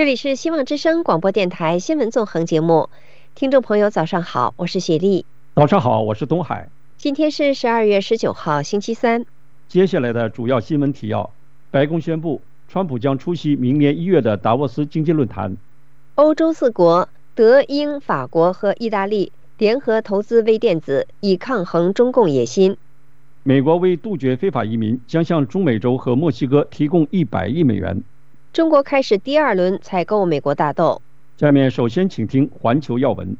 这里是希望之声广播电台新闻纵横节目，听众朋友早上好，我是雪莉。 早上好，我是东海。 今天是12月19号，星期三。 接下来的主要新闻提要：白宫宣布，川普将出席明年1月的达沃斯经济论坛。 欧洲4国德、英、法国和意大利联合投资微电子，以抗衡中共野心。 美国为杜绝非法移民，将向中美洲和墨西哥提供100亿美元。 中国开始第2轮采购美国大豆。 下面首先请听环球要闻。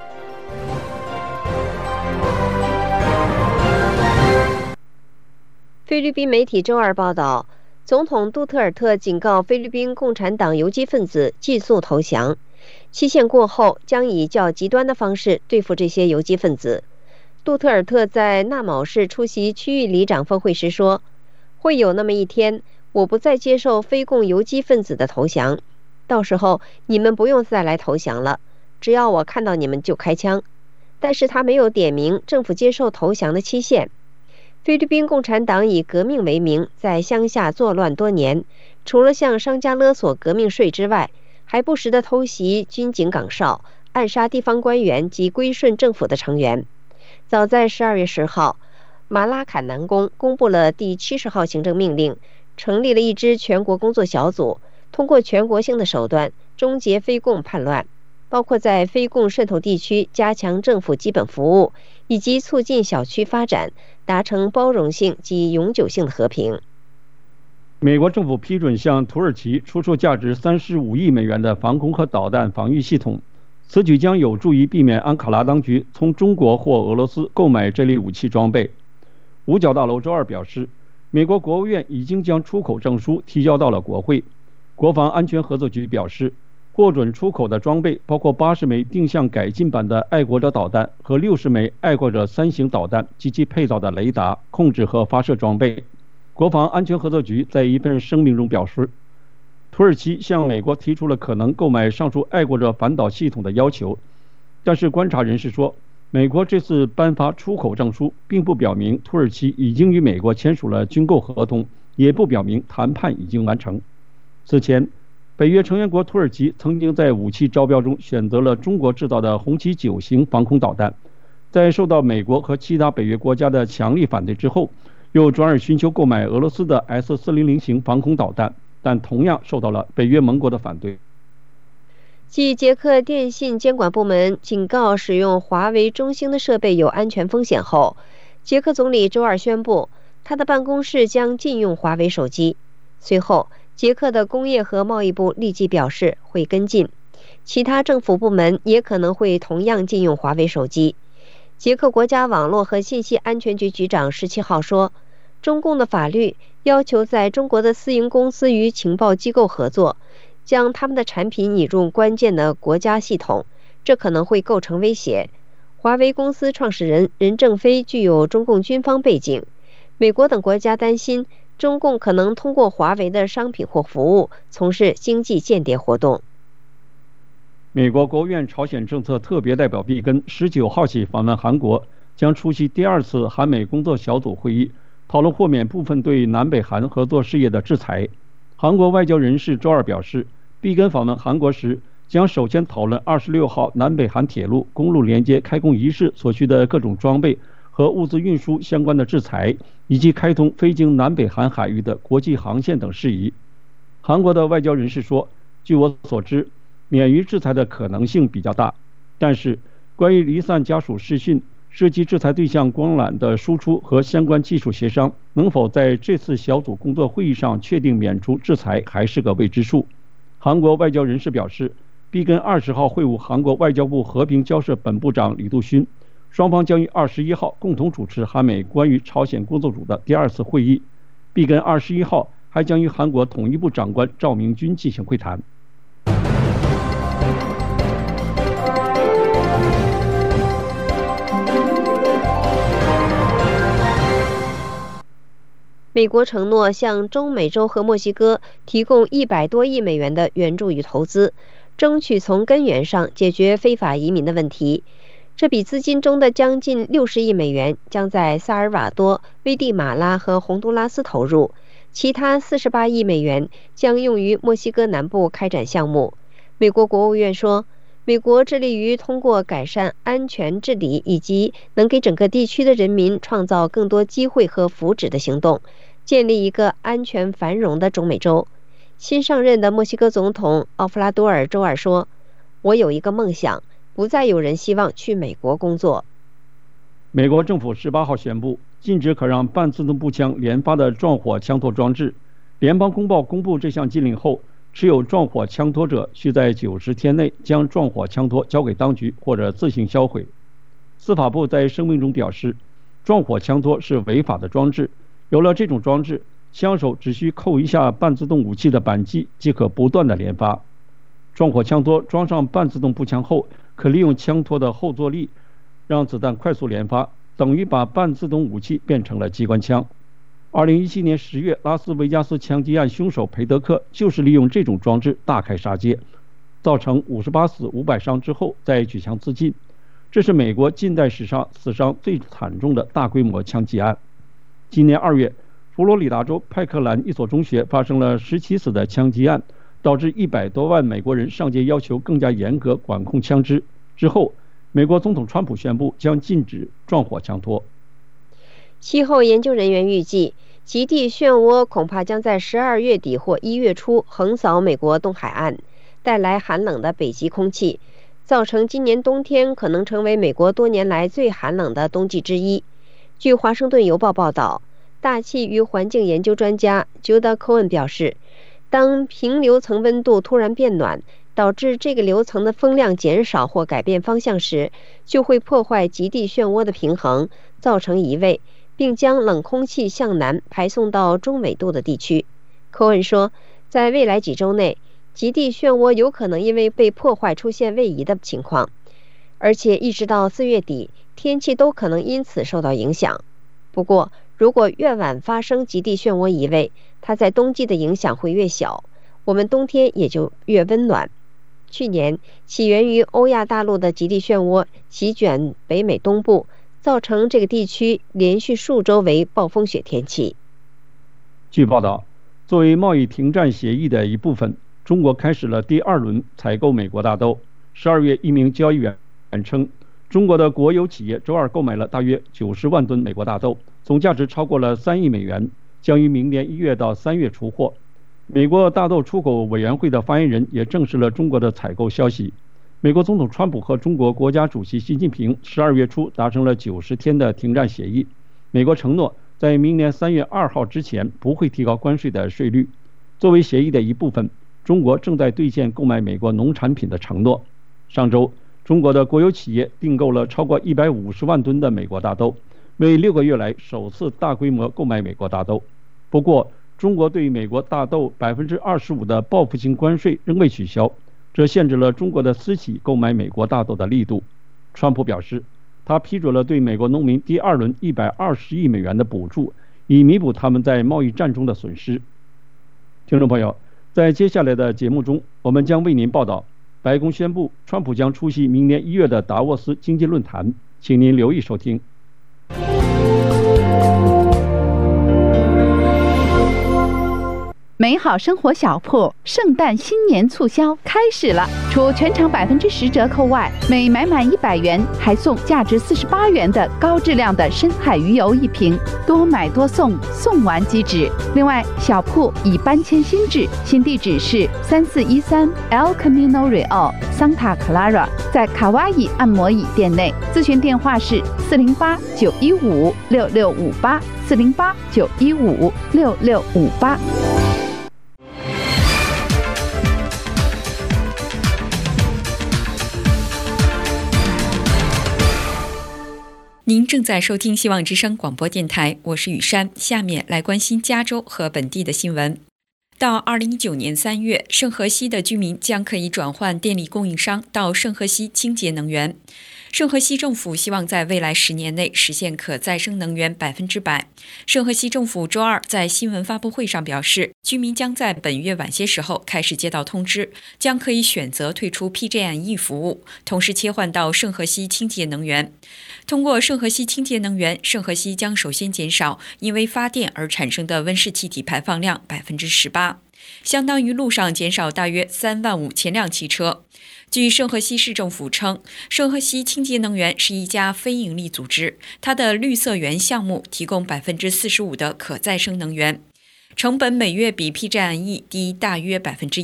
菲律宾媒体周二报道，总统杜特尔特警告菲律宾共产党游击分子尽速投降，期限过后将以较极端的方式对付这些游击分子。杜特尔特在纳卯市出席区域里长峰会时说，会有那么一天，我不再接受非共游击分子的投降，到时候你们不用再来投降了，只要我看到你们就开枪。但是他没有点名政府接受投降的期限。菲律宾共产党以革命为名，在乡下作乱多年，除了向商家勒索革命税之外，还不时地偷袭军警岗哨，暗杀地方官员及归顺政府的成员。早在12月10号，马拉坎南宫公布了第70号行政命令，成立了一支全国工作小组，通过全国性的手段终结非共叛乱，包括在非共渗透地区加强政府基本服务，以及促进小区发展，达成包容性及永久性的和平。 美国政府批准向土耳其出售价值35亿美元的防空和导弹防御系统，此举将有助于避免安卡拉当局从中国或俄罗斯购买这类武器装备。五角大楼周二表示，美国国务院已经将出口证书提交到了国会。国防安全合作局表示，获准出口的装备包括80枚定向改进版的爱国者导弹和60枚爱国者3型导弹及其配套的雷达、控制和发射装备。国防安全合作局在一份声明中表示，土耳其向美国提出了可能购买上述爱国者反导系统的要求，但是观察人士说，美国这次颁发出口证书并不表明土耳其已经与美国签署了军购合同，也不表明谈判已经完成。此前，北约成员国土耳其曾经在武器招标中选择了中国制造的红旗9型防空导弹，在受到美国和其他北约国家的强力反对之后，又转而寻求购买俄罗斯的 S-400型防空导弹，但同样受到了北约盟国的反对。 继捷克电信监管部门警告使用华为、中兴的设备有安全风险后，捷克总理周二宣布，他的办公室将禁用华为手机。随后，捷克的工业和贸易部立即表示会跟进，其他政府部门也可能会同样禁用华为手机。捷克国家网络和信息安全局局长17号说，中共的法律要求在中国的私营公司与情报机构合作，将他们的产品引入关键的国家系统，这可能会构成威胁。华为公司创始人任正非具有中共军方背景，美国等国家担心中共可能通过华为的商品或服务从事经济间谍活动。 美国国务院朝鲜政策特别代表毕根19号起访问韩国，将出席第2次韩美工作小组会议，讨论豁免部分对南北韩合作事业的制裁。韩国外交人士周二表示，毕根访问韩国时将首先讨论26号南北韩铁路、公路连接开工仪式所需的各种装备和物资运输相关的制裁，以及开通飞经南北韩海域的国际航线等事宜。韩国的外交人士说，据我所知，免于制裁的可能性比较大，但是关于离散家属视讯、涉及制裁对象光缆的输出和相关技术协商能否在这次小组工作会议上确定免除制裁还是个未知数。韩国外交人士表示，毕根20号会晤韩国外交部和平交涉本部长李杜勋，双方将于21号共同主持韩美关于朝鲜工作组的第2次会议。毕根21号还将与韩国统一部长官赵明军进行会谈。 美国承诺向中美洲和墨西哥提供100多亿美元的援助与投资，争取从根源上解决非法移民的问题。这笔资金中的将近60亿美元将在萨尔瓦多、危地马拉和洪都拉斯投入， 其他48亿美元将用于墨西哥南部开展项目。美国国务院说，美国致力于通过改善安全治理以及能给整个地区的人民创造更多机会和福祉的行动，建立一个安全繁荣的中美洲。新上任的墨西哥总统奥弗拉多尔周二说，我有一个梦想，不再有人希望去美国工作。 美国政府18号宣布，禁止可让半自动步枪连发的撞火枪托装置。联邦公报公布这项禁令后，持有撞火枪托者需在90天内将撞火枪托交给当局或者自行销毁。司法部在声明中表示，撞火枪托是违法的装置，有了这种装置，枪手只需扣一下半自动武器的扳机，即可不断的连发。撞火枪托装上半自动步枪后，可利用枪托的后坐力让子弹快速连发，等于把半自动武器变成了机关枪。2017年10月拉斯维加斯枪击案凶手裴德克就是利用这种装置大开杀戒，造成58死500伤之后再举枪自尽。这是美国近代史上死伤最惨重的大规模枪击案。今年2月，佛罗里达州派克兰一所中学发生了17死的枪击案，导致100多万美国人上街要求更加严格管控枪支。之后，美国总统川普宣布将禁止撞火枪托。 气候研究人员预计，极地漩涡恐怕将在12月底或1月初横扫美国东海岸，带来寒冷的北极空气，造成今年冬天可能成为美国多年来最寒冷的冬季之一。据《华盛顿邮报》报道，大气与环境研究专家 Judah Cohen 表示，当平流层温度突然变暖，导致这个流层的风量减少或改变方向时，就会破坏极地漩涡的平衡，造成移位，并将冷空气向南排送到中纬度的地区。科恩说，在未来几周内，极地漩涡有可能因为被破坏出现位移的情况，而且一直到4月底，天气都可能因此受到影响。不过，如果越晚发生极地漩涡移位，它在冬季的影响会越小，我们冬天也就越温暖。去年，起源于欧亚大陆的极地漩涡席卷北美东部，造成这个地区连续数周为暴风雪天气。 据报道，作为贸易停战协议的一部分，中国开始了第2轮采购美国大豆。12月，一名交易员称，中国的国有企业周二购买了大约90万吨美国大豆，总价值超过了3亿美元，将于明年1月到3月出货。美国大豆出口委员会的发言人也证实了中国的采购消息。美国总统川普和中国国家主席习近平12月初达成了90天的停战协议。美国承诺在明年3月2号之前不会提高关税的税率。作为协议的一部分，中国正在兑现购买美国农产品的承诺。上周，中国的国有企业订购了超过150万吨的美国大豆，为6个月来首次大规模购买美国大豆。不过，中国对美国大豆25%的报复性关税仍未取消，这限制了中国的私企购买美国大豆的力度。川普表示，他批准了对美国农民第2轮120亿美元的补助，以弥补他们在贸易战中的损失。听众朋友，在接下来的节目中，我们将为您报道，白宫宣布川普将出席明年1月的达沃斯经济论坛，请您留意收听。 美好生活小铺圣诞新年促销开始了，除全场10%折扣外，每买满100元还送价值48元的高质量的深海鱼油1瓶，多买多送，送完即止。另外，小铺已搬迁新址，新地址是3413 El Camino Real Santa Clara， 在卡哇伊按摩椅店内。咨询电话是408-915-6658 408-915-6658。 您正在收听希望之声广播电台，我是雨珊。下面来关心加州和本地的新闻。到2019年3月，圣荷西的居民将可以转换电力供应商到圣荷西清洁能源。 圣荷西政府希望在未来10年内实现可再生能源100%。圣荷西政府周二在新闻发布会上表示，居民将在本月晚些时候开始接到通知，将可以选择退出 PG&E 服务，同时切换到圣荷西清洁能源。通过圣荷西清洁能源，圣荷西将首先减少因为发电而产生的温室气体排放量18%，相当于路上减少大约35000辆汽车。据圣荷西市政府称，圣荷西清洁能源是一家非营利组织，它的绿色园项目提供45%的可再生能源，成本每月比 PG&E 低大约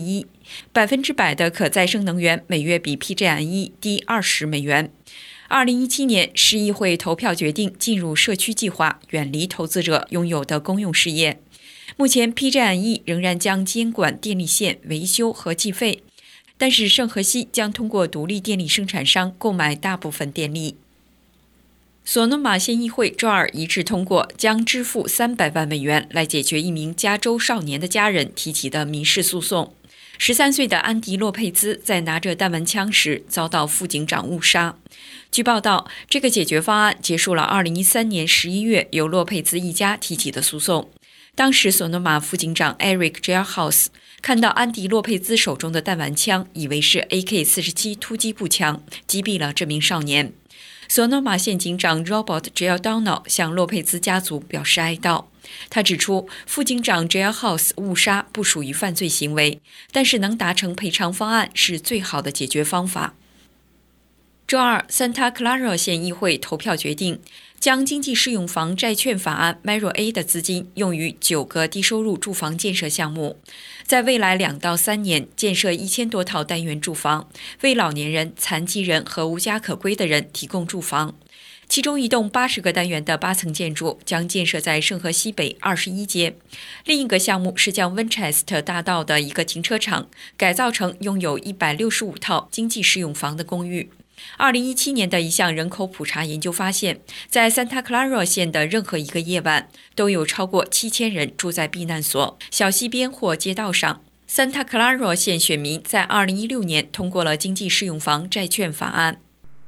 1%，100%的可再生能源每月比 PG&E 低20美元。2017年，市议会投票决定进入社区计划，远离投资者拥有的公用事业。目前 PG&E 仍然将监管电力线维修和计费，但是圣荷西将通过独立电力生产商购买大部分电力。索诺马县议会周二一致通过将支付300万美元来解决一名加州少年的家人提起的民事诉讼。13岁的安迪·洛佩兹在拿着弹丸枪时遭到副警长误杀。据报道，这个解决方案结束了2013年11月由洛佩兹一家提起的诉讼。当时索诺马副警长 Eric Jailhouse 看到安迪·洛佩兹手中的弹丸枪，以为是 AK-47 突击步枪，击毙了这名少年。索诺马县警长 Robert Giordano 向洛佩兹家族表示哀悼。他指出，副警长 Jailhouse 误杀不属于犯罪行为，但是能达成赔偿方案是最好的解决方法。周二，Santa Clara 县议会投票决定将经济适用房债券法案 Mero A 的资金用于9个低收入住房建设项目，在未来2到3年建设1000多套单元住房，为老年人、残疾人和无家可归的人提供住房。其中一栋80个单元的8层建筑将建设在圣荷西北21街，另一个项目是将 Winchester 大道的一个停车场改造成拥有165套经济适用房的公寓。2017年的一项人口普查研究发现，在 Santa Clara 县的任何一个夜晚都有超过7000人住在避难所、小溪边或街道上。Santa Clara 县选民在2016年通过了经济适用房债券法案。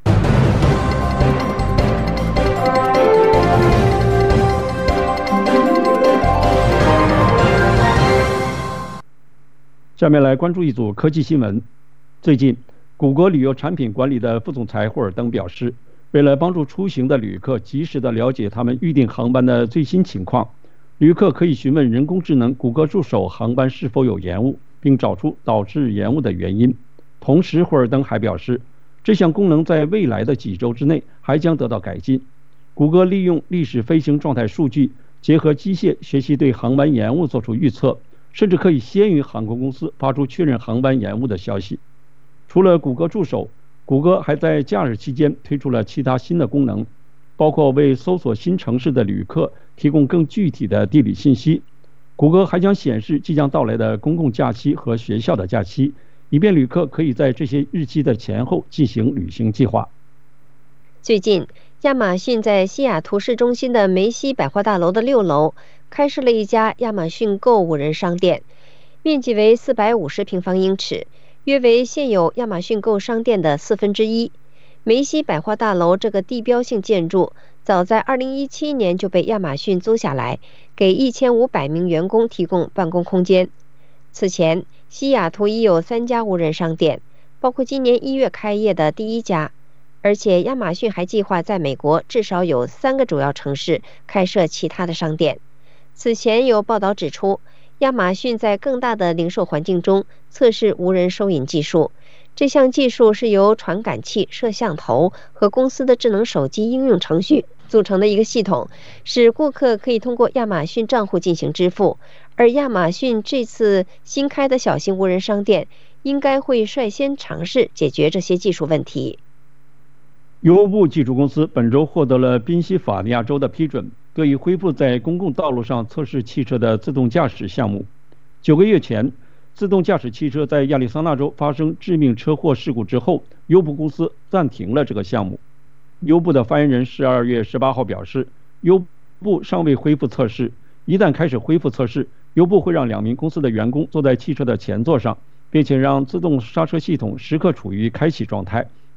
下面来关注一组科技新闻。最近，谷歌旅游产品管理的副总裁霍尔登表示，为了帮助出行的旅客及时地了解他们预订航班的最新情况，旅客可以询问人工智能谷歌助手航班是否有延误，并找出导致延误的原因。同时，霍尔登还表示，这项功能在未来的几周之内还将得到改进。谷歌利用历史飞行状态数据，结合机械学习对航班延误做出预测，甚至可以先于航空公司发出确认航班延误的消息。除了谷歌助手，谷歌还在假日期间推出了其他新的功能，包括为搜索新城市的旅客提供更具体的地理信息。谷歌还将显示即将到来的公共假期和学校的假期，以便旅客可以在这些日期的前后进行旅行计划。 最近，亚马逊在西雅图市中心的梅西百货大楼的6楼开设了一家亚马逊购无人商店，面积为450平方英尺，约为现有亚马逊购商店的1/4。梅西百货大楼这个地标性建筑早在2017年就被亚马逊租下来，给1500名员工提供办公空间。此前，西雅图已有3家无人商店，包括今年1月开业的第1家。而且亚马逊还计划在美国至少有3个主要城市开设其他的商店。此前有报道指出，亚马逊在更大的零售环境中测试无人收银技术。这项技术是由传感器、摄像头和公司的智能手机应用程序组成的一个系统，使顾客可以通过亚马逊账户进行支付。而亚马逊这次新开的小型无人商店应该会率先尝试解决这些技术问题。 邮部技术公司本周获得了宾夕法尼亚州的批准，得以恢复在公共道路上测试汽车的自动驾驶项目。9个月前，自动驾驶汽车在亚利桑那州发生致命车祸事故之后，邮部公司暂停了这个项目。邮部的发言人12月18号表示，邮部尚未恢复测试，一旦开始恢复测试，邮部会让2名公司的员工坐在汽车的前座上，并且让自动刹车系统时刻处于开启状态，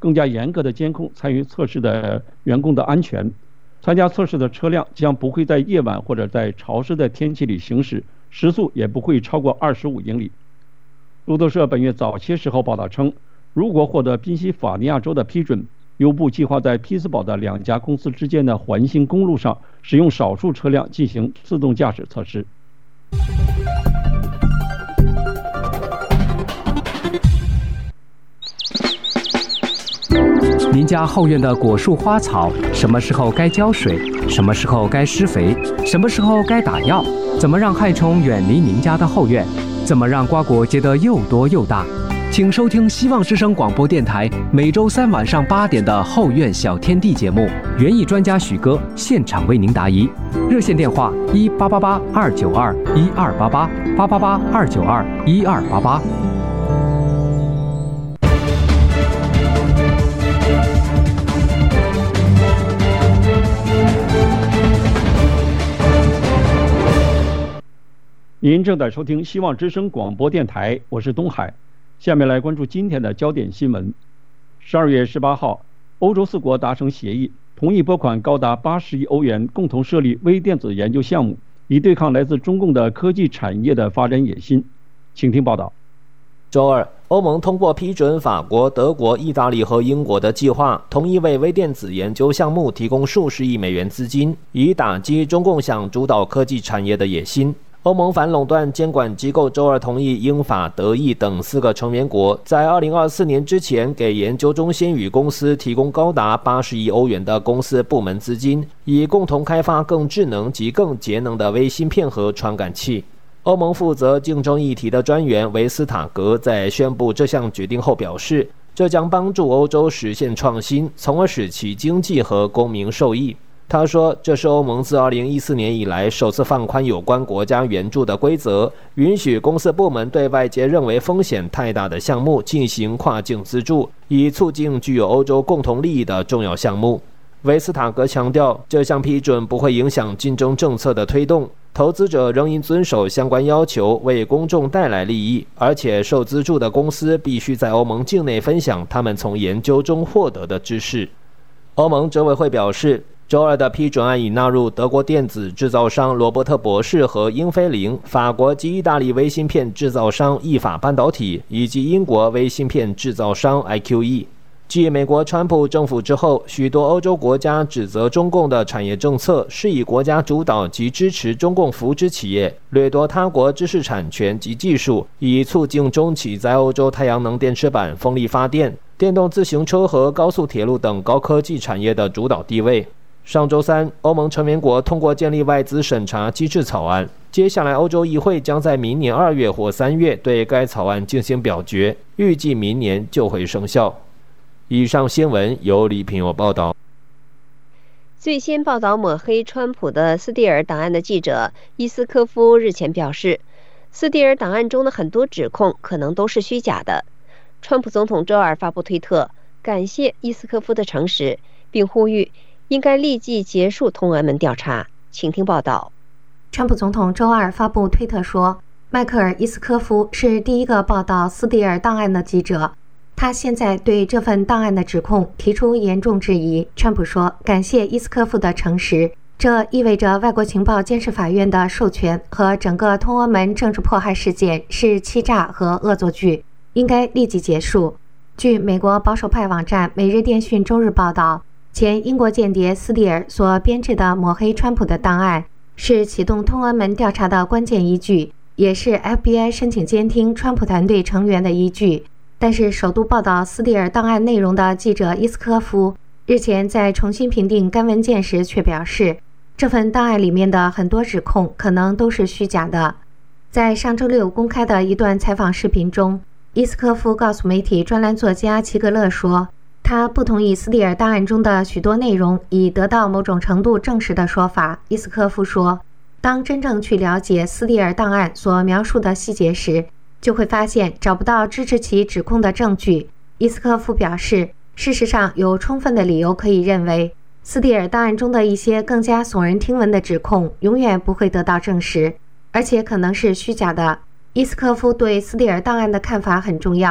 更加严格的监控参与测试的员工的安全。参加测试的车辆将不会在夜晚或者在潮湿的天气里行驶，时速也不会超过25英里。路透社本月早些时候报道称，如果获得宾夕法尼亚州的批准，优步计划在匹兹堡的2家公司之间的环形公路上使用少数车辆进行自动驾驶测试。 您家后院的果树花草什么时候该浇水，什么时候该施肥，什么时候该打药，怎么让害虫远离您家的后院，怎么让瓜果结得又多又大，请收听希望之声广播电台每周3晚上8点的后院小天地节目，园艺专家许哥现场为您答疑。热线电话1888-292-1288，888-292-1288。 您正在收听希望之声广播电台，我是东海。下面来关注今天的焦点新闻。12月18号，欧洲4国达成协议，同意拨款高达80亿欧元，共同设立微电子研究项目，以对抗来自中共的科技产业的发展野心。请听报道。 周二，欧盟通过批准法国、德国、意大利和英国的计划，同意为微电子研究项目提供数十亿美元资金，以打击中共想主导科技产业的野心。欧盟反垄断监管机构周二同意英法德意等4个成员国在2024年之前给研究中心与公司提供高达80亿欧元的公司部门资金，以共同开发更智能及更节能的微芯片和传感器。欧盟负责竞争议题的专员维斯塔格在宣布这项决定后表示，这将帮助欧洲实现创新，从而使其经济和公民受益。他说，这是欧盟自2014年以来首次放宽有关国家援助的规则，允许公司部门对外界认为风险太大的项目进行跨境资助，以促进具有欧洲共同利益的重要项目。维斯塔格强调，这项批准不会影响竞争政策的推动，投资者仍应遵守相关要求，为公众带来利益，而且受资助的公司必须在欧盟境内分享他们从研究中获得的知识。欧盟执委会表示，周二的批准案已纳入德国电子制造商罗伯特博士和英飞凌、法国及意大利微芯片制造商意法半导体以及英国微芯片制造商 IQE。继美国川普政府之后，许多欧洲国家指责中共的产业政策是以国家主导及支持中共扶植企业，掠夺他国知识产权及技术，以促进中企在欧洲太阳能电池板、风力发电、电动自行车和高速铁路等高科技产业的主导地位。上周三，欧盟成员国通过建立外资审查机制草案，接下来欧洲议会将在明年2月或3月对该草案进行表决，预计明年就会生效。以上新闻由李品友报道。 最先报道抹黑川普的斯蒂尔档案的记者伊斯科夫日前表示，斯蒂尔档案中的很多指控可能都是虚假的。川普总统周二发布推特，感谢伊斯科夫的诚实，并呼吁应该立即结束通俄门调查。请听报道。 川普总统周二发布推特说，迈克尔·伊斯科夫是第一个报道斯蒂尔档案的记者，他现在对这份档案的指控提出严重质疑。川普说，感谢伊斯科夫的诚实，这意味着外国情报监视法院的授权和整个通俄门政治迫害事件是欺诈和恶作剧，应该立即结束。据美国保守派网站《每日电讯》周日报道，前英国间谍斯蒂尔所编制的抹黑川普的档案是启动通俄门调查的关键依据，也是 FBI 申请监听川普团队成员的依据。但是首度报道斯蒂尔档案内容的记者伊斯科夫日前在重新评定该文件时却表示，这份档案里面的很多指控可能都是虚假的。在上周六公开的一段采访视频中，伊斯科夫告诉媒体专栏作家齐格勒说，他不同意斯蒂尔档案中的许多内容已得到某种程度证实的说法。伊斯科夫说，当真正去了解斯蒂尔档案所描述的细节时，就会发现找不到支持其指控的证据。伊斯科夫表示，事实上有充分的理由可以认为，斯蒂尔档案中的一些更加耸人听闻的指控永远不会得到证实，而且可能是虚假的。伊斯科夫对斯蒂尔档案的看法很重要，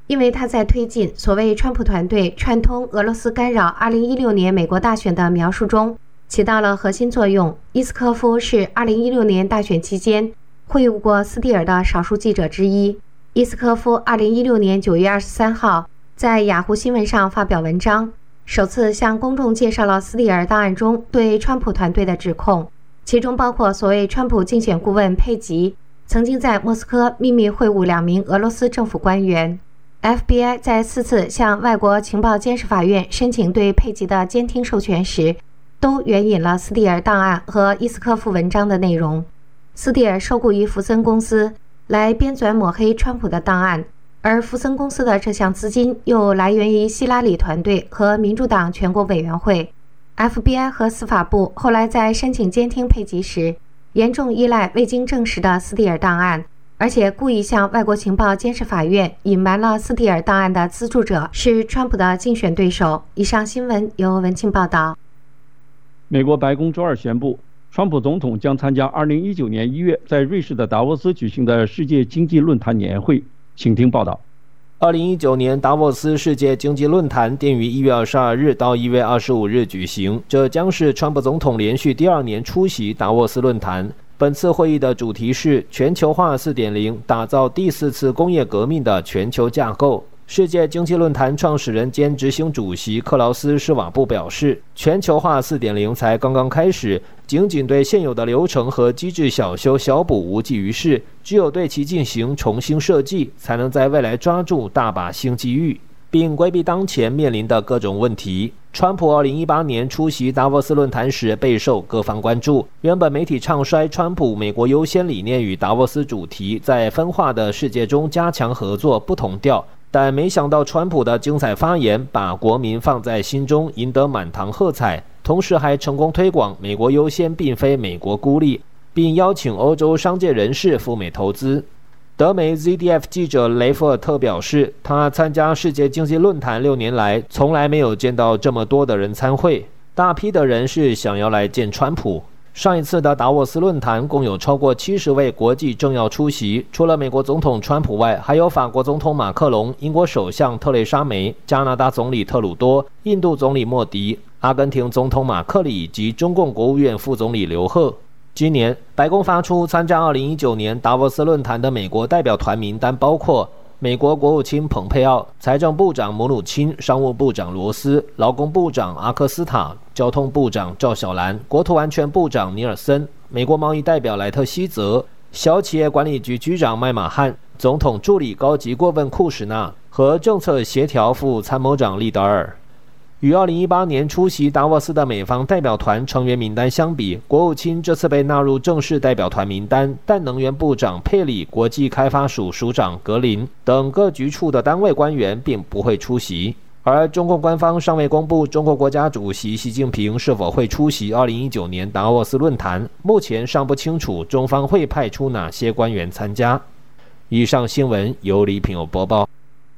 因为他在推进所谓川普团队串通俄罗斯干扰2016年美国大选的描述中起到了核心作用。伊斯科夫是2016年大选期间会晤过斯蒂尔的少数记者之一。伊斯科夫2016年9月23号在雅虎新闻上发表文章，首次向公众介绍了斯蒂尔档案中对川普团队的指控，其中包括所谓川普竞选顾问佩吉曾经在莫斯科秘密会晤2名俄罗斯政府官员。FBI 在4次向外国情报监视法院申请对佩吉的监听授权时，都援引了斯蒂尔档案和伊斯科夫文章的内容。斯蒂尔受雇于福森公司来编纂抹黑川普的档案，而福森公司的这项资金又来源于希拉里团队和民主党全国委员会。FBI 和司法部后来在申请监听佩吉时，严重依赖未经证实的斯蒂尔档案，而且故意向外国情报监视法院隐瞒了斯蒂尔档案的资助者是川普的竞选对手。以上新闻由文庆报道。 美国白宫周二宣布，川普总统将参加2019年1月在瑞士的达沃斯举行的世界经济论坛年会。请听报道。 2019年达沃斯世界经济论坛定于1月22日到1月25日举行，这将是川普总统连续第2年出席达沃斯论坛。本次会议的主题是全球化 4.0， 打造第4次工业革命的全球架构。世界经济论坛创始人兼执行主席克劳斯·施瓦布表示，全球化 4.0 才刚刚开始，仅仅对现有的流程和机制小修小补无济于事，只有对其进行重新设计，才能在未来抓住大把新机遇，并规避当前面临的各种问题。川普2018年出席达沃斯论坛时备受各方关注，原本媒体唱衰川普美国优先理念与达沃斯主题在分化的世界中加强合作不同调，但没想到川普的精彩发言把国民放在心中，赢得满堂喝彩，同时还成功推广美国优先并非美国孤立，并邀请欧洲商界人士赴美投资。德媒 ZDF 记者雷弗尔特表示，他参加世界经济论坛6年来从来没有见到这么多的人参会，大批的人是想要来见川普。上一次的达沃斯论坛共有超过70位国际政要出席，除了美国总统川普外，还有法国总统马克龙、英国首相特蕾莎梅、加拿大总理特鲁多、印度总理莫迪、阿根廷总统马克里以及中共国务院副总理刘鹤。今年，白宫发出参加2019年达沃斯论坛的美国代表团名单，包括美国国务卿蓬佩奥、财政部长姆努钦、商务部长罗斯、劳工部长阿克斯塔、交通部长赵小兰、国土安全部长尼尔森、美国贸易代表莱特希泽、小企业管理局局长麦马汉、总统助理高级顾问库什纳和政策协调副参谋长利达尔。与2018年出席达沃斯的美方代表团成员名单相比，国务卿这次被纳入正式代表团名单，但能源部长佩里、国际开发署署长格林等各局处的单位官员并不会出席。而中共官方尚未公布中国国家主席习近平是否会出席2019年达沃斯论坛，目前尚不清楚中方会派出哪些官员参加。以上新闻由李品友播报。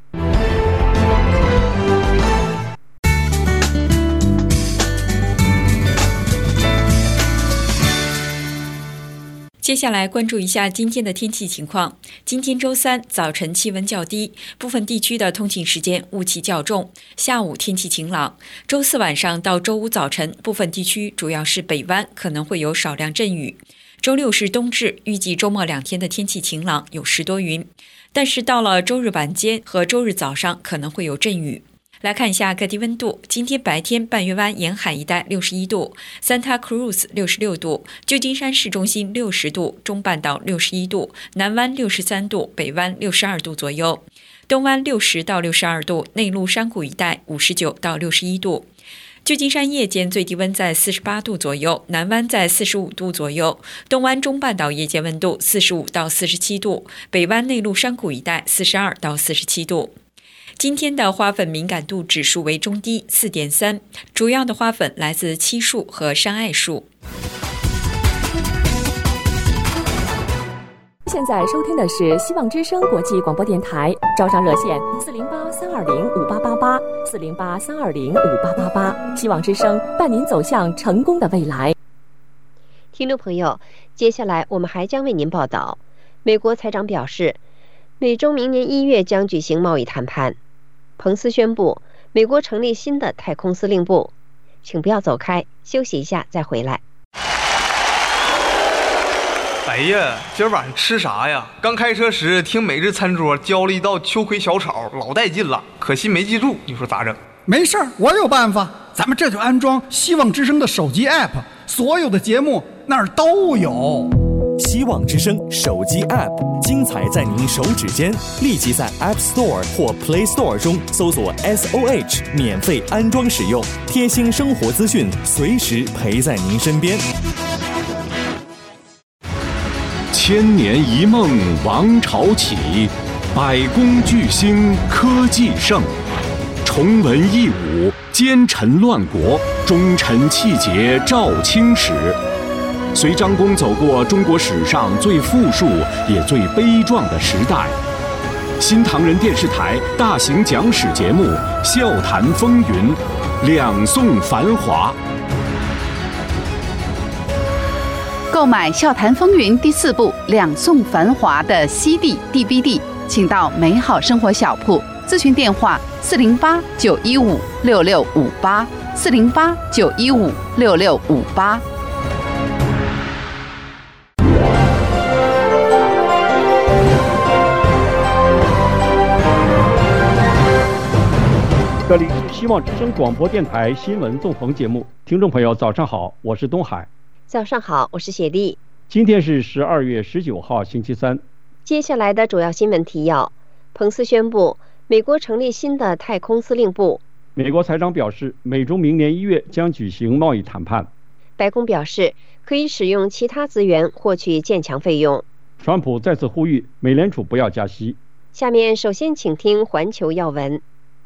接下来关注一下今天的天气情况。今天周三早晨气温较低，部分地区的通勤时间雾气较重，下午天气晴朗。周四晚上到周五早晨，部分地区主要是北湾可能会有少量阵雨。周六是冬至，预计周末2天的天气晴朗，有10多云，但是到了周日晚间和周日早上可能会有阵雨。来看一下各地温度。今天白天半月湾沿海一带61度， Santa Cruz 66度，旧金山市中心60度，中半岛61度，南湾63度，北湾62度左右，东湾60到62度，内陆山谷一带59到61度。旧金山夜间最低温在48度左右，南湾在45度左右，东湾中半岛夜间温度45到47度，北湾内陆山谷一带42到47度。今天的花粉敏感度指数为中低 4.3， 主要的花粉来自漆树和山艾树。 现在收听的是希望之声国际广播电台，招商热线408-320-5888 408-320-5888，希望之声伴您走向成功的未来。 听众朋友，接下来我们还将为您报道，美国财长表示， 美中明年1月将举行贸易谈判。彭斯宣布，美国成立新的太空司令部。请不要走开，休息一下再回来。 哎呀，今儿晚上吃啥呀？刚开车时听每日餐桌教了一道秋葵小炒，老带劲了，可惜没记住，你说咋整？ 没事儿，我有办法。咱们这就安装希望之声的手机 app， 所有的节目那儿都有。 希望之声手机 app， 精彩在您手指间，立即在 App Store 或 Play Store 中搜索 SOH， 免费安装使用，贴心生活资讯，随时陪在您身边。 千年一梦王朝起，百工巨星科技盛。重文抑武，奸臣乱国，忠臣气节照青史。随张公走过中国史上最富庶也最悲壮的时代。新唐人电视台大型讲史节目《笑谈风云》，两宋繁华。 购买《笑谈风云》第4部《两宋繁华》的 CD、DVD， 请到美好生活小铺，咨询电话408-915-6658 408-915-6658。 这里是希望之声广播电台新闻纵横节目，听众朋友早上好，我是东海。 早上好，我是雪莉。 今天是12月19号，星期三。 接下来的主要新闻提要：彭斯宣布，美国成立新的太空司令部。 美国财长表示，美中明年1月将举行贸易谈判。 白宫表示，可以使用其他资源获取建强费用。 川普再次呼吁美联储不要加息。 下面首先请听环球要闻。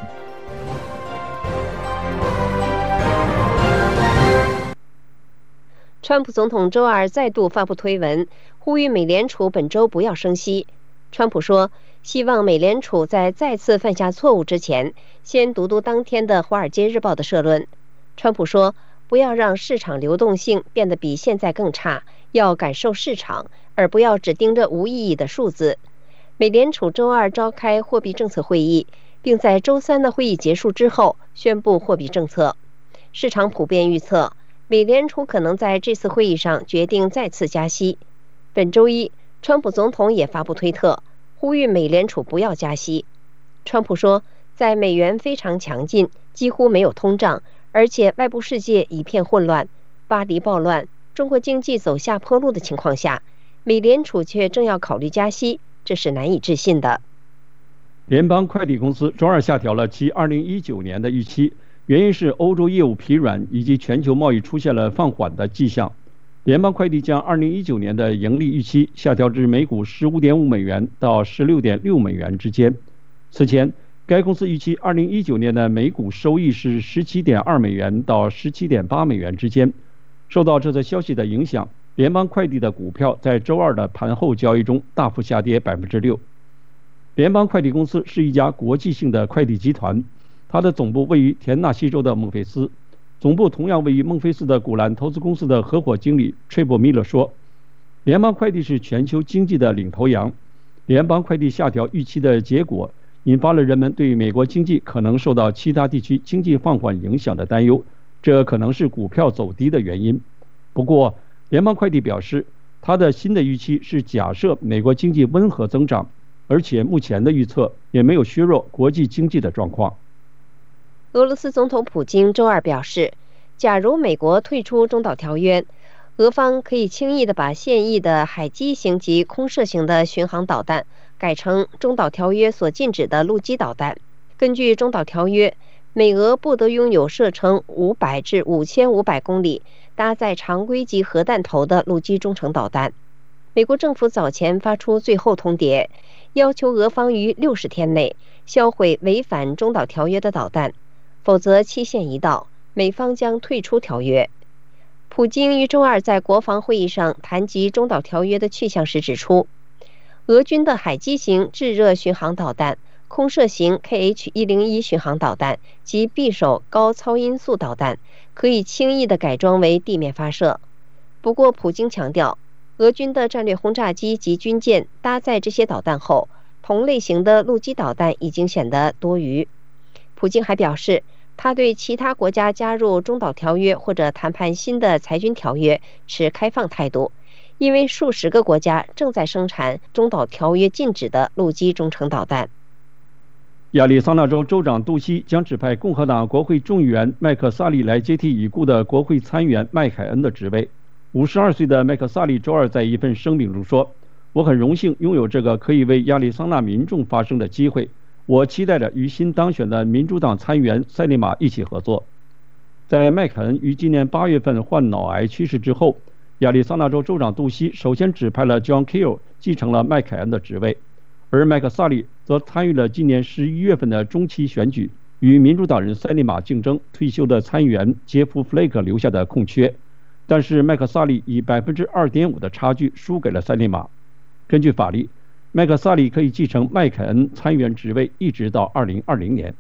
川普总统周二再度发布推文，呼吁美联储本周不要升息。川普说，希望美联储在再次犯下错误之前，先读当天的《华尔街日报》的社论。川普说，不要让市场流动性变得比现在更差，要感受市场，而不要只盯着无意义的数字。美联储周二召开货币政策会议，并在周三的会议结束之后宣布货币政策。市场普遍预测，美联储可能在这次会议上决定再次加息。本周一，川普总统也发布推特，呼吁美联储不要加息。川普说，在美元非常强劲，几乎没有通胀，而且外部世界一片混乱，巴黎暴乱，中国经济走下坡路的情况下，美联储却正要考虑加息，这是难以置信的。 联邦快递公司周二下调了其2019年的预期，原因是欧洲业务疲软以及全球贸易出现了放缓的迹象。联邦快递将2019年的盈利预期下调至每股15.5美元到16.6美元之间。此前，该公司预期2019年的每股收益是17.2美元到17.8美元之间。受到这则消息的影响，联邦快递的股票在周二的盘后交易中大幅下跌 6%。联邦快递公司是一家国际性的快递集团，它的总部位于田纳西州的孟菲斯。总部同样位于孟菲斯的古兰投资公司的合伙经理吹波米勒说，联邦快递是全球经济的领头羊。联邦快递下调预期的结果，引发了人们对美国经济可能受到其他地区经济放缓影响的担忧，这可能是股票走低的原因。不过，联邦快递表示，它的新的预期是假设美国经济温和增长，而且目前的预测也没有削弱国际经济的状况。 俄罗斯总统普京周二表示，假如美国退出中导条约，俄方可以轻易地把现役的海基型及空射型的巡航导弹改成中导条约所禁止的陆基导弹。根据中导条约，美俄不得拥有射程500至5500公里、搭载常规级核弹头的陆基中程导弹。美国政府早前发出最后通牒，要求俄方于60天内销毁违反中导条约的导弹，否则期限一到，美方将退出条约。普京于周二在国防会议上谈及中导条约的去向时指出，俄军的海基型制热巡航导弹、空射型 KH-101 巡航导弹及匕首高超音速导弹可以轻易地改装为地面发射。不过，普京强调，俄军的战略轰炸机及军舰搭载这些导弹后， 同类型的陆基导弹已经显得多余。普京还表示，他对其他国家加入中导条约或者谈判新的裁军条约持开放态度，因为数十个国家正在生产中导条约禁止的陆基中程导弹。 亚利桑那州州长杜西将指派共和党国会众议员麦克萨利来接替已故的国会参议员麦凯恩的职位。52岁的麦克萨利周二在一份声明中说：“我很荣幸拥有这个可以为亚利桑那民众发声的机会。我期待着与新当选的民主党参议员塞利玛一起合作。”在麦凯恩于今年8月份患脑癌去世之后，亚利桑那州州长杜西首先指派了 John Kiel 继承了麦凯恩的职位，而麦克萨利则参与了今年11月份的中期选举，与民主党人塞利玛竞争退休的参议员杰夫·弗雷克留下的空缺，但是麦克萨利以2.5%的差距输给了塞利玛。根据法律，麦克萨利可以继承麦凯恩参议员职位一直到2020年。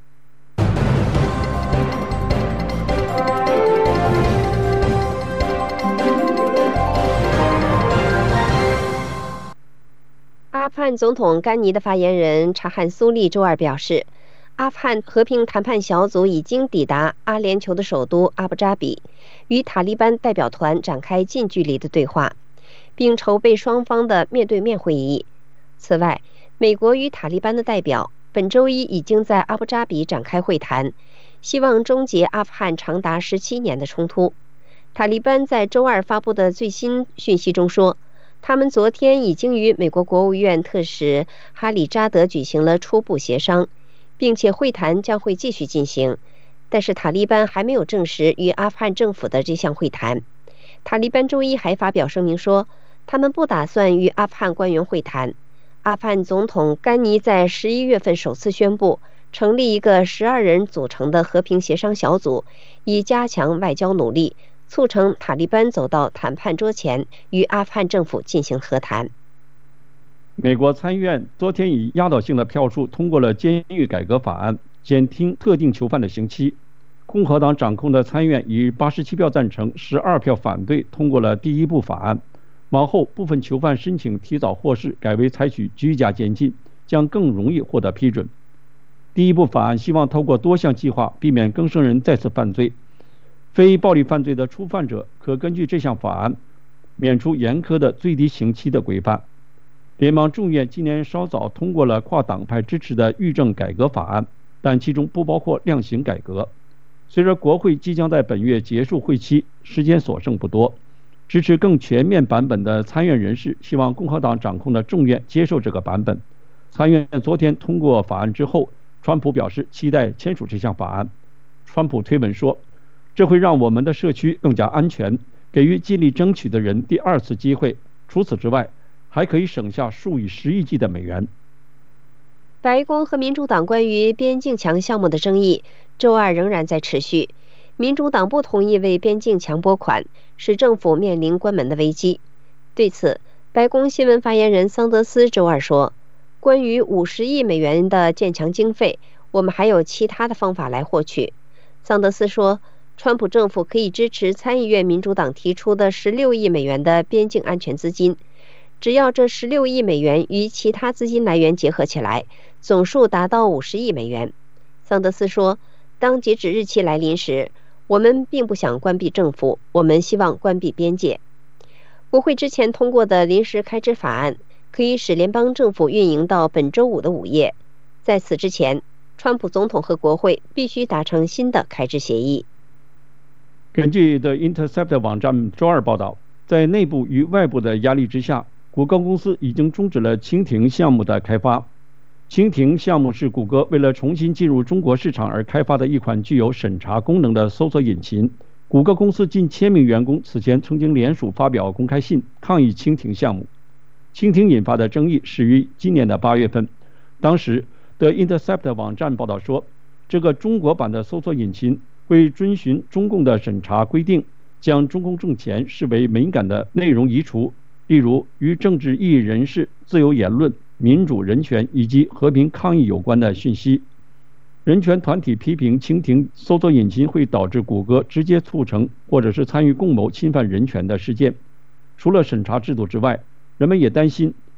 阿富汗总统甘尼的发言人查罕苏利周二表示，阿富汗和平谈判小组已经抵达阿联酋的首都阿布扎比，与塔利班代表团展开近距离的对话，并筹备双方的面对面会议。此外，美国与塔利班的代表本周一已经在阿布扎比展开会谈，希望终结阿富汗长达17年的冲突。塔利班在周二发布的最新讯息中说，他们昨天已经与美国国务院特使哈里扎德举行了初步协商，并且会谈将会继续进行，但是塔利班还没有证实与阿富汗政府的这项会谈。塔利班周一还发表声明说，他们不打算与阿富汗官员会谈。阿富汗总统甘尼在11月份首次宣布成立一个12人组成的和平协商小组，以加强外交努力，促成塔利班走到谈判桌前，与阿富汗政府进行和谈。 美国参议院昨天以压倒性的票数通过了监狱改革法案，减轻特定囚犯的刑期。共和党掌控的参议院以87票赞成、12票反对通过了第一部法案。往后部分囚犯申请提早获释，改为采取居家监禁，将更容易获得批准。第一部法案希望透过多项计划避免更生人再次犯罪。非暴力犯罪的初犯者可根据这项法案免除严苛的最低刑期的规范。联邦众议院今年稍早通过了跨党派支持的狱政改革法案，但其中不包括量刑改革。随着国会即将在本月结束会期，时间所剩不多。支持更全面版本的参院人士希望共和党掌控的众院接受这个版本。参院昨天通过法案之后，川普表示期待签署这项法案。川普推文说，这会让我们的社区更加安全，给予尽力争取的人第二次机会。除此之外，还可以省下数以10亿计的美元。 白宫和民主党关于边境墙项目的争议周二仍然在持续。民主党不同意为边境墙拨款，使政府面临关门的危机。对此，白宫新闻发言人桑德斯周二说，关于50亿美元的建墙经费，我们还有其他的方法来获取。桑德斯说，川普政府可以支持参议院民主党提出的16亿美元的边境安全资金，只要这16亿美元与其他资金来源结合起来，总数达到50亿美元。桑德斯说，当截止日期来临时，我们并不想关闭政府，我们希望关闭边界。国会之前通过的临时开支法案可以使联邦政府运营到本周五的午夜。在此之前，川普总统和国会必须达成新的开支协议。 根据 The Intercept 网站周二报道，在内部与外部的压力之下，谷歌公司已经终止了蜻蜓项目的开发。蜻蜓项目是谷歌为了重新进入中国市场而开发的一款具有审查功能的搜索引擎。谷歌公司近1000名员工此前曾经联署发表公开信抗议蜻蜓项目。蜻蜓引发的争议始于今年的8月份，当时The Intercept 网站报道说，这个中国版的搜索引擎会遵循中共的审查规定，将中共政权视为敏感的内容移除，例如与政治异议人士、自由言论、民主人权以及和平抗议有关的讯息。人权团体批评蜻蜓搜索引擎会导致谷歌直接促成或者是参与共谋侵犯人权的事件。除了审查制度之外，人们也担心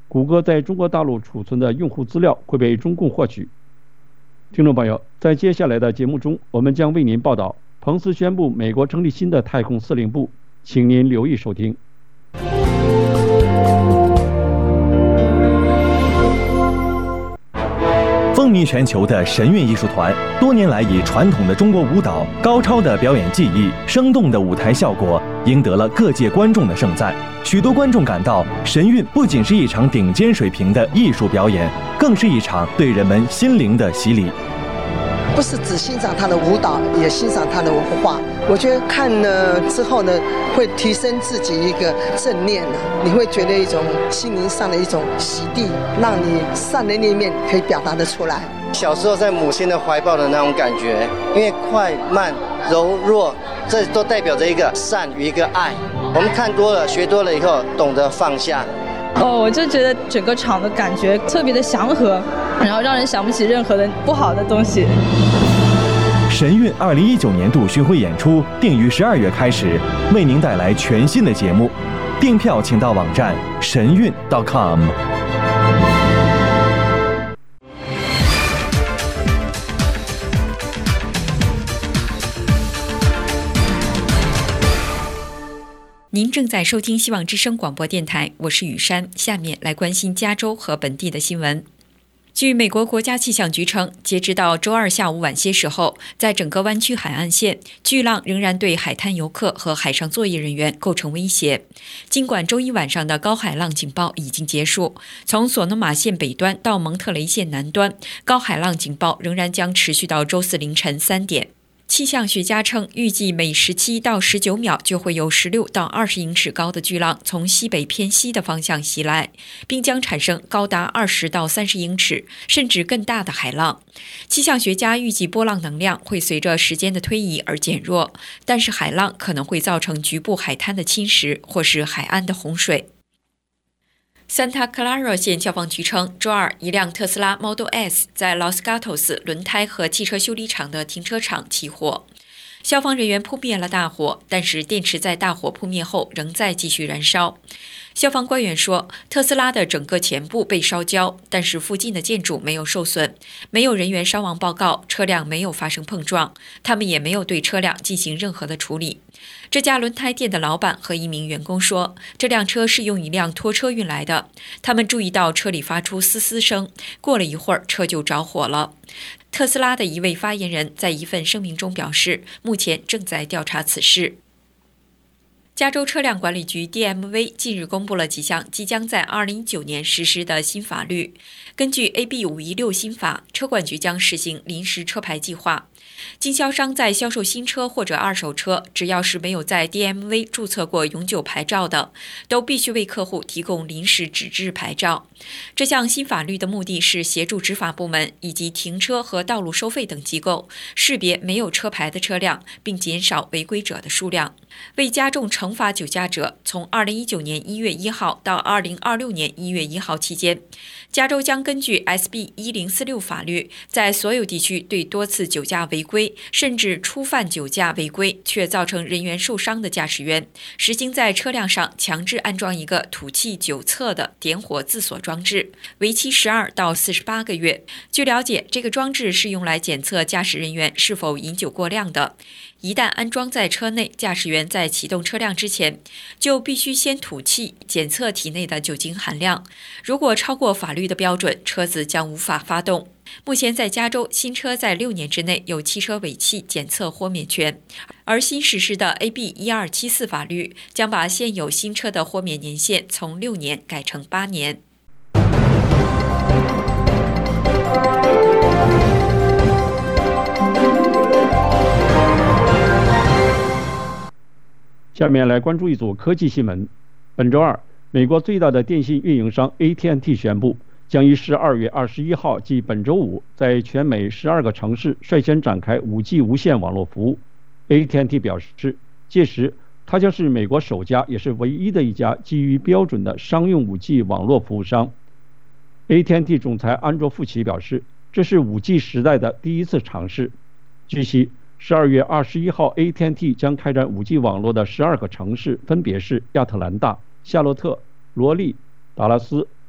谷歌在中国大陆储存的用户资料会被中共获取。听众朋友，在接下来的节目中，我们将为您报道彭斯宣布美国成立新的太空司令部，请您留意收听。 风靡全球的神韵艺术团，多年来以传统的中国舞蹈、高超的表演技艺、生动的舞台效果，赢得了各界观众的盛赞。许多观众感到，神韵不仅是一场顶尖水平的艺术表演，更是一场对人们心灵的洗礼。 不是只欣赏他的舞蹈，也欣赏他的文化。我觉得看了之后呢，会提升自己一个正念你会觉得一种心灵上的一种洗涤，让你善的那一面可以表达得出来。 小时候在母亲的怀抱的那种感觉，因为快慢柔弱，这都代表着一个善与一个爱。我们看多了、学多了以后，懂得放下。 我就觉得整个场的感觉特别的祥和，然后让人想不起任何的不好的东西。 神韵2019年度巡回演出定于12月开始，为您带来全新的节目。订票请到网站神韵 .com。 您正在收听希望之声广播电台，我是雨珊。下面来关心加州和本地的新闻。据美国国家气象局称，截止到周二下午晚些时候，在整个湾区海岸线，巨浪仍然对海滩游客和海上作业人员构成威胁。尽管周一晚上的高海浪警报已经结束，从索诺马县北端到蒙特雷县南端，高海浪警报仍然将持续到周四凌晨3点。气象学家称，预计每17到19秒就会有16到20英尺高的巨浪从西北偏西的方向袭来，并将产生高达20到30英尺甚至更大的海浪。气象学家预计波浪能量会随着时间的推移而减弱，但是海浪可能会造成局部海滩的侵蚀或是海岸的洪水。Santa Clara 县消防局称，周二一辆特斯拉 Model S 在 Los Gatos 轮胎和汽车修理厂的停车场起火，消防人员扑灭了大火，但是电池在大火扑灭后仍在继续燃烧。消防官员说，特斯拉的整个前部被烧焦，但是附近的建筑没有受损，没有人员伤亡报告，车辆没有发生碰撞，他们也没有对车辆进行任何的处理。这家轮胎店的老板和一名员工说，这辆车是用一辆拖车运来的，他们注意到车里发出嘶嘶声，过了一会儿车就着火了。特斯拉的一位发言人在一份声明中表示，目前正在调查此事。加州车辆管理局 DMV 近日公布了几项即将在2019年实施的新法律。根据 AB 516新法，车管局将实行临时车牌计划。经销商在销售新车或者二手车，只要是没有在 DMV 注册过永久牌照的，都必须为客户提供临时纸质牌照。这项新法律的目的是协助执法部门以及停车和道路收费等机构识别没有车牌的车辆，并减少违规者的数量。为加重惩罚酒驾者，从2019年1月1号到2026年1月1号期间，加州将根据 SB 1046法律，在所有地区对多次酒驾违规甚至初犯酒驾违规却造成人员受伤的驾驶员，实行在车辆上强制安装一个吐气酒测的点火自锁装置，为期12到48个月。据了解，这个装置是用来检测驾驶人员是否饮酒过量的。一旦安装在车内，驾驶员在启动车辆之前就必须先吐气，检测体内的酒精含量。如果超过法律的标准，车子将无法发动。目前在加州，新车在6年之内有汽车尾气检测豁免权，而新实施的 AB 1274法律将把现有新车的豁免年限从6年改成8年。 下面来关注一组科技新闻。本周二，美国最大的电信运营商 AT&T 宣布，将于12月21号，即本周五，在全美12个城市率先展开 5G 无线网络服务。AT&T 表示，届时它将是美国首家也是唯一的一家基于标准的商用 5G 网络服务商。AT&T 总裁安卓富奇表示，这是 5G 时代的第一次尝试。据悉，12月21号 AT&T 将开展 5G 网络的12个城市，分别是亚特兰大、夏洛特、罗利、达拉斯、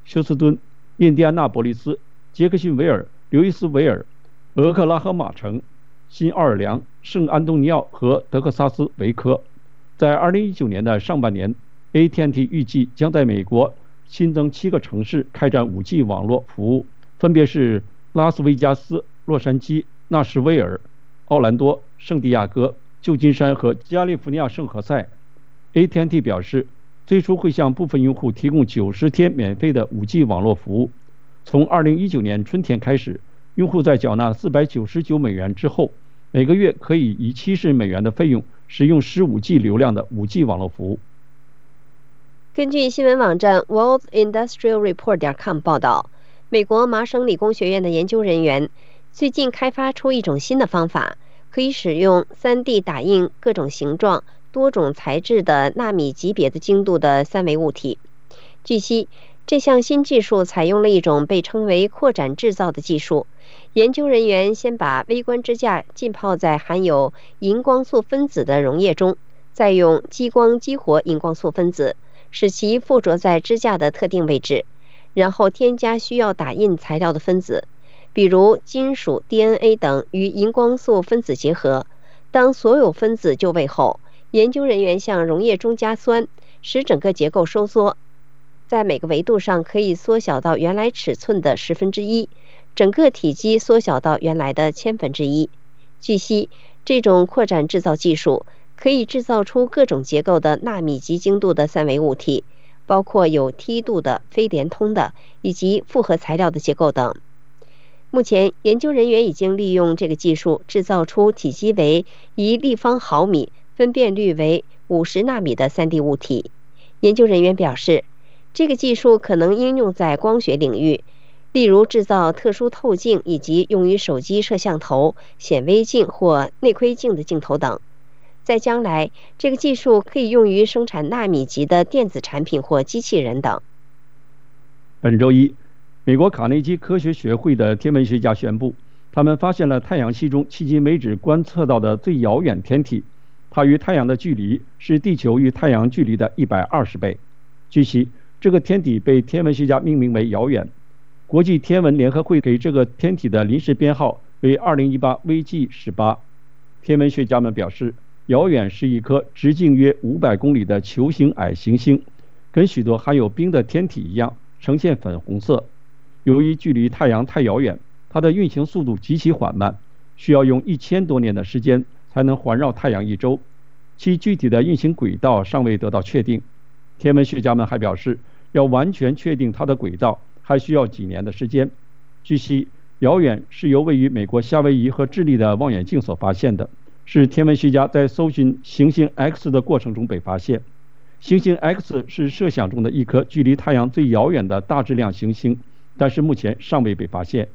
休斯敦、印第安纳波利斯、杰克逊维尔、刘易斯维尔、俄克拉荷马城、新奥尔良、圣安东尼奥和德克萨斯维科。在2019年的上半年， AT&T 预计将在美国新增7个城市开展 5G 网络服务，分别是拉斯维加斯、洛杉矶、纳什维尔、奥兰多、圣地亚哥、旧金山和加利福尼亚圣何塞。AT&T 表示，最初会向部分用户提供90天免费的 5G 网络服务。从2019年春天开始，用户在缴纳499美元之后，每个月可以以70美元的费用使用15G 流量的 5G 网络服务。 根据新闻网站 worldindustrialreport.com 报道，美国麻省理工学院的研究人员最近开发出一种新的方法，可以使用 3D 打印各种形状、多种材质的纳米级别的精度的三维物体。据悉，这项新技术采用了一种被称为扩展制造的技术。研究人员先把微观支架浸泡在含有荧光素分子的溶液中，再用激光激活荧光素分子，使其附着在支架的特定位置，然后添加需要打印材料的分子，比如金属、DNA 等与荧光素分子结合。当所有分子就位后，研究人员向溶液中加酸，使整个结构收缩，在每个维度上可以缩小到原来尺寸的1/10，整个体积缩小到原来的1/1000。据悉，这种扩展制造技术可以制造出各种结构的纳米级精度的三维物体，包括有梯度的、非连通的以及复合材料的结构等。目前，研究人员已经利用这个技术制造出体积为1立方毫米、分辨率为50纳米的 3D 物体。研究人员表示，这个技术可能应用在光学领域，例如制造特殊透镜以及用于手机摄像头、显微镜或内窥镜的镜头等。在将来，这个技术可以用于生产纳米级的电子产品或机器人等。 本周一，美国卡内基科学学会的天文学家宣布，他们发现了太阳系中迄今为止观测到的最遥远天体，它与太阳的距离是地球与太阳距离的120倍。据悉，这个天体被天文学家命名为遥远。国际天文联合会给这个天体的临时编号为2018 VG18。天文学家们表示，遥远是一颗直径约500公里的球形矮行星，跟许多含有冰的天体一样，呈现粉红色。由于距离太阳太遥远，它的运行速度极其缓慢，需要用1000多年的时间才能环绕太阳一周，其具体的运行轨道尚未得到确定。天文学家们还表示，要完全确定它的轨道还需要几年的时间。据悉，遥远是由位于美国夏威夷和智利的望远镜所发现的，是天文学家在搜寻行星 X 的过程中被发现。行星 X 是设想中的一颗距离太阳最遥远的大质量行星，但是目前尚未被发现。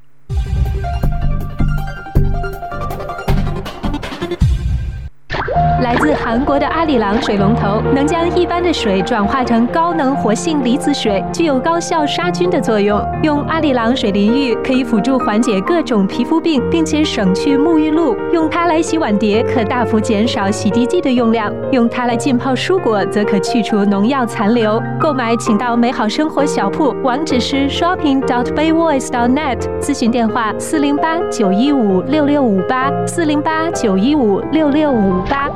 来自韩国的阿里郎水龙头能将一般的水转化成高能活性离子水，具有高效杀菌的作用。用阿里郎水淋浴可以辅助缓解各种皮肤病，并且省去沐浴露。用它来洗碗碟可大幅减少洗涤剂的用量，用它来浸泡蔬果则可去除农药残留。购买请到美好生活小铺，网址是 shopping.bayvoice.net， 咨询电话408-915-6658 408-915-6658。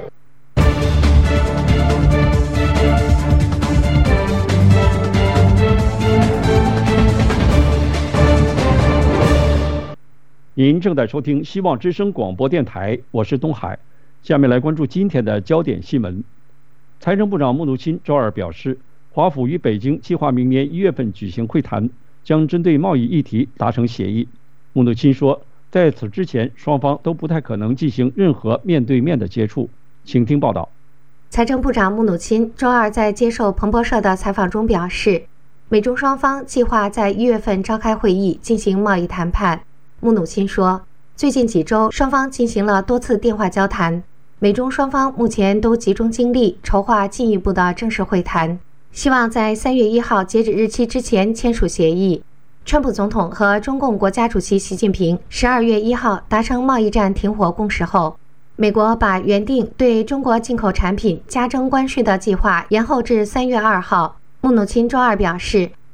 您正在收听希望之声广播电台，我是东海。下面来关注今天的焦点新闻。财政部长穆努钦周二表示，华府与北京计划明年1月份举行会谈，将针对贸易议题达成协议。穆努钦说，在此之前，双方都不太可能进行任何面对面的接触。请听报道。 财政部长穆努钦周二在接受彭博社的采访中表示，美中双方计划在1月份召开会议进行贸易谈判。穆努钦说，最近几周双方进行了多次电话交谈，美中双方目前都集中精力筹划进一步的正式会谈，希望在3月1号截止日期之前签署协议。川普总统和中共国家主席习近平12月1号达成贸易战停火共识后，美国把原定对中国进口产品加征关税的计划延后至3月2号。穆努钦周二表示，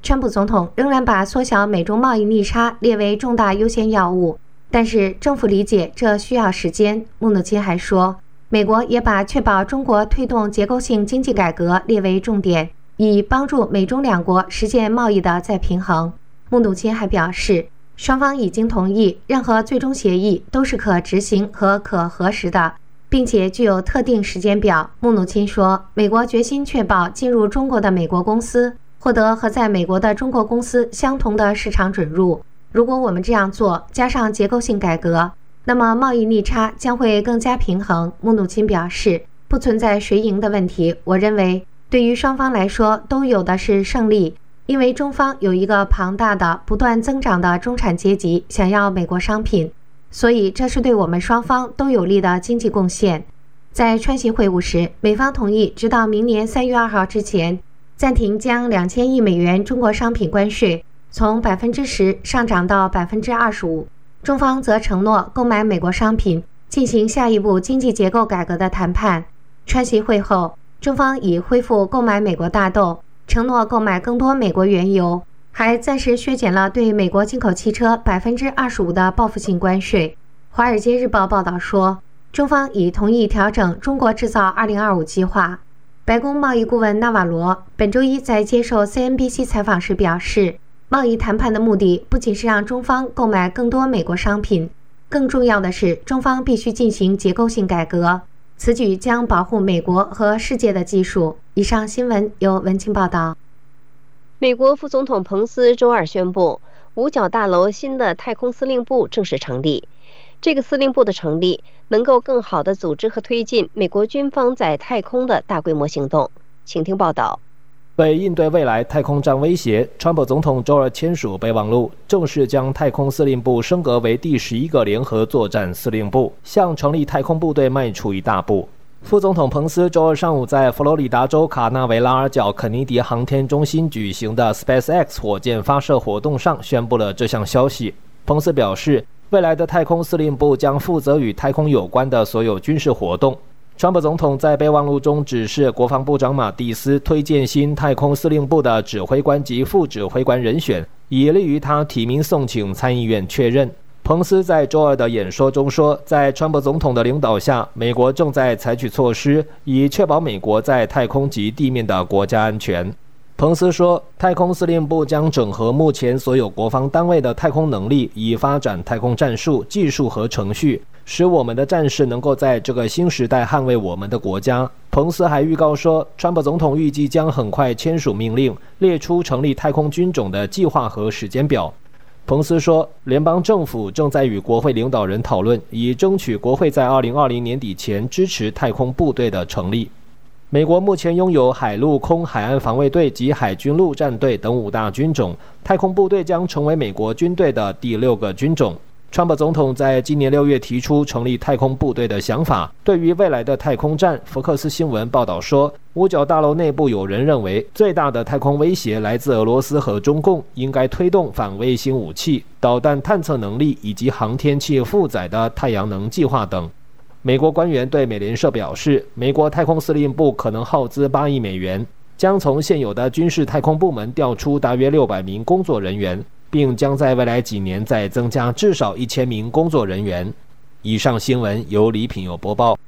川普总统仍然把缩小美中贸易逆差列为重大优先要务，但是政府理解这需要时间。穆努钦还说，美国也把确保中国推动结构性经济改革列为重点，以帮助美中两国实现贸易的再平衡。穆努钦还表示，双方已经同意任何最终协议都是可执行和可核实的，并且具有特定时间表。穆努钦说，美国决心确保进入中国的美国公司获得和在美国的中国公司相同的市场准入。如果我们这样做，加上结构性改革，那么贸易逆差将会更加平衡。穆努钦表示，不存在谁赢的问题，我认为对于双方来说都有的是胜利，因为中方有一个庞大的不断增长的中产阶级想要美国商品，所以这是对我们双方都有利的经济贡献。在川习会晤时，美方同意直到明年3月2号之前暂停将2000亿美元中国商品关税从 10% 上涨到 25%， 中方则承诺购买美国商品，进行下一步经济结构改革的谈判。川习会后，中方已恢复购买美国大豆，承诺购买更多美国原油，还暂时削减了对美国进口汽车 25% 的报复性关税。华尔街日报报道说，中方已同意调整中国制造2025计划。白宫贸易顾问纳瓦罗本周一在接受 CNBC 采访时表示，贸易谈判的目的不仅是让中方购买更多美国商品，更重要的是中方必须进行结构性改革，此举将保护美国和世界的技术。以上新闻由文清报道。 美国副总统彭斯周二宣布，五角大楼新的太空司令部正式成立。这个司令部的成立能够更好地组织和推进美国军方在太空的大规模行动。请听报道。 为应对未来太空战威胁，川普总统周二签署备忘录，正式将太空司令部升格为第11个联合作战司令部，向成立太空部队迈出一大步。副总统彭斯周二上午在佛罗里达州卡纳维拉尔角肯尼迪航天中心举行的 SpaceX 火箭发射活动上宣布了这项消息。彭斯表示，未来的太空司令部将负责与太空有关的所有军事活动。川普总统在备忘录中指示国防部长马蒂斯推荐新太空司令部的指挥官及副指挥官人选，以利于他提名送请参议院确认。彭斯在周二的演说中说，在川普总统的领导下，美国正在采取措施，以确保美国在太空及地面的国家安全。彭斯说，太空司令部将整合目前所有国防单位的太空能力，以发展太空战术、技术和程序，使我们的战士能够在这个新时代捍卫我们的国家。彭斯还预告说，川普总统预计将很快签署命令，列出成立太空军种的计划和时间表。彭斯说，联邦政府正在与国会领导人讨论，以争取国会在2020年底前支持太空部队的成立。美国目前拥有海陆空海岸防卫队及海军陆战队等5大军种，太空部队将成为美国军队的第6个军种。川普总统在今年6月提出成立太空部队的想法。对于未来的太空战，福克斯新闻报道说，五角大楼内部有人认为，最大的太空威胁来自俄罗斯和中共，应该推动反卫星武器、导弹探测能力以及航天器负载的太阳能计划等。美国官员对美联社表示，美国太空司令部可能耗资8亿美元，将从现有的军事太空部门调出大约600名工作人员，并将在未来几年再增加至少1000名工作人员。以上新闻由李品友播报。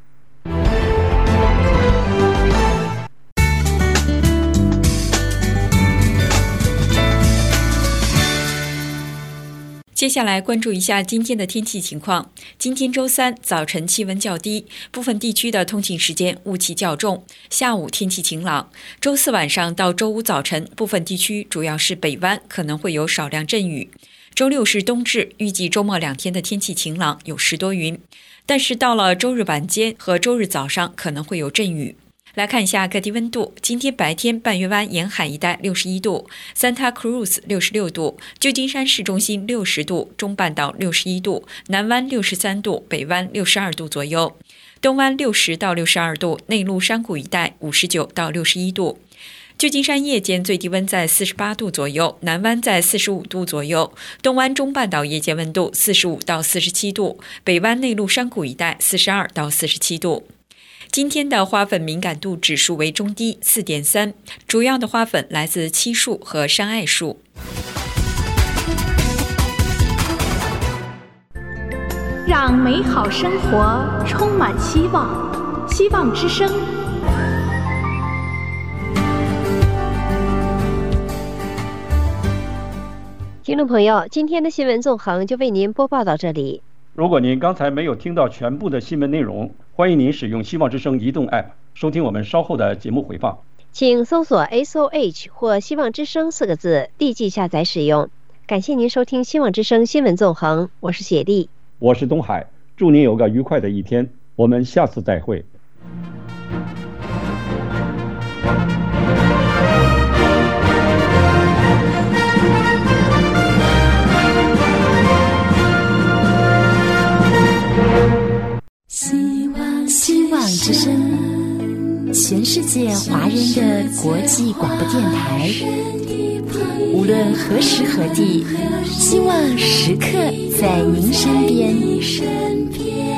接下来关注一下今天的天气情况。今天周三早晨气温较低，部分地区的通勤时间雾气较重，下午天气晴朗。周四晚上到周五早晨，部分地区主要是北湾可能会有少量阵雨。周六是冬至，预计周末2天的天气晴朗，有10多云，但是到了周日晚间和周日早上可能会有阵雨。来看一下各地温度。今天白天半月湾沿海一带61度， Santa Cruz 66度，旧金山市中心60度，中半岛61度，南湾63度，北湾62度左右，东湾60到62度，内陆山谷一带59到61度。旧金山夜间最低温在48度左右，南湾在45度左右，东湾中半岛夜间温度45到47度，北湾内陆山谷一带42到47度。 今天的花粉敏感度指数为中低 4.3， 主要的花粉来自漆树和山艾树。 让美好生活充满希望，希望之声。 听众朋友，今天的新闻纵横就为您播报到这里。 如果您刚才没有听到全部的新闻内容，欢迎您使用希望之声移动 App 收听我们稍后的节目回放。 请搜索 SOH 或希望之声4个字，立即下载使用。感谢您收听希望之声新闻纵横，我是雪莉， 我是东海，祝您有个愉快的一天，我们下次再会。 希望之声，全世界华人的国际广播电台。无论何时何地，希望时刻在您身边。